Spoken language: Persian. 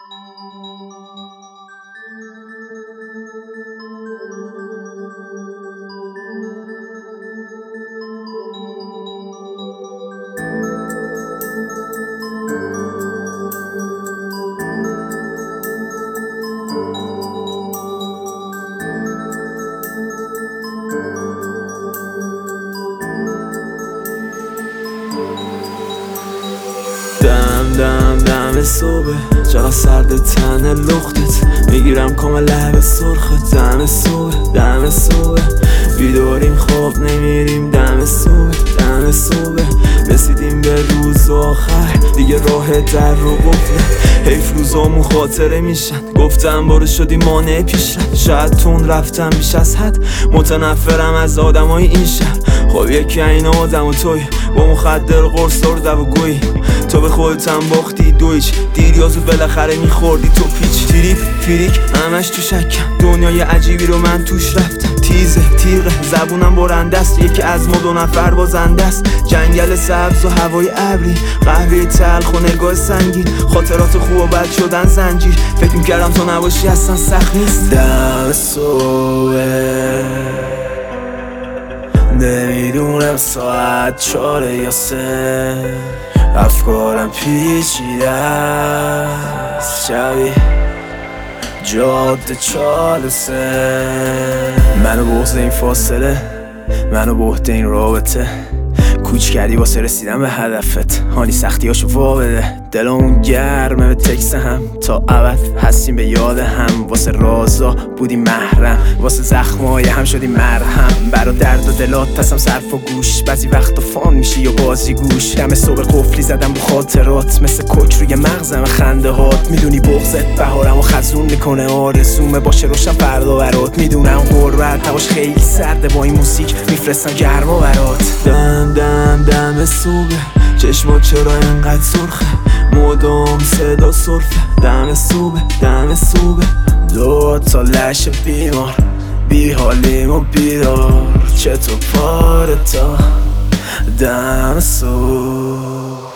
دم صبح چقدر سرد تن لختت، میگیرم کامل لب سرخت. دم صبح بیداریم خواب نمیریم. دم صبح رسیدیم به روز آخر، دیگه راه در رو قفله. حیف روزامون خاطره میشن، گفتم برو شدی مانع پیشرفت. شاید تون رفتم بیش از حد، متنفرم از آدمای این شهر. خب یکی این آدم و توی با مخدر قرص و گویی، تو به خودتم باختی دویچ دیریازو بالاخره میخوردی تو پیچ. تریپ فریک همش تو شکم، دنیای عجیبی رو من توش رفتم. تیغه زبونم برنده است، یکی از ما 2 نفر بازنده است. جنگل سبز و هوای ابری، قهوه تلخ و نگاه سنگین، خاطرات خوب و بد شدن زنجیر. فکر میکردم تو نباشی اصلا سخت نیست. دم صبح نمیدونم ساعت 4 یا 3، افکارم پیچیده است. شبیه جاده 4 و 3، منو بغض این فاصله، منو بهت این رابطه. کوچ کردی واسه رسیدن به هدفت، هانی سختیاشو وابده. دلمون گرمه به تکس هم، تا ابد هستیم به یاد هم. واسه رازا بودیم محرم، واسه زخمای هم شدیم مرهم. برا درد و دلات هستم صرف و گوش، بعضی وقتا فان میشی یا بازی گوش. دم صبح قفلی زدم با خاطرات، مثل کوک روی مغزم خنده هات. میدونی بغضت بهارمو خزون میکنه، آرزومه باشه روشن فردا برات. میدونم غربت هواش خیلی سرده، با این موسیک میفرستم گرما برات. دم صبح چشمات چرا اینقدر سرخه، مدام صدا سرفه. دم صبح 2 تا لش بیمار، بی حالیم و بیدار. چطور پاره تا دم صبح.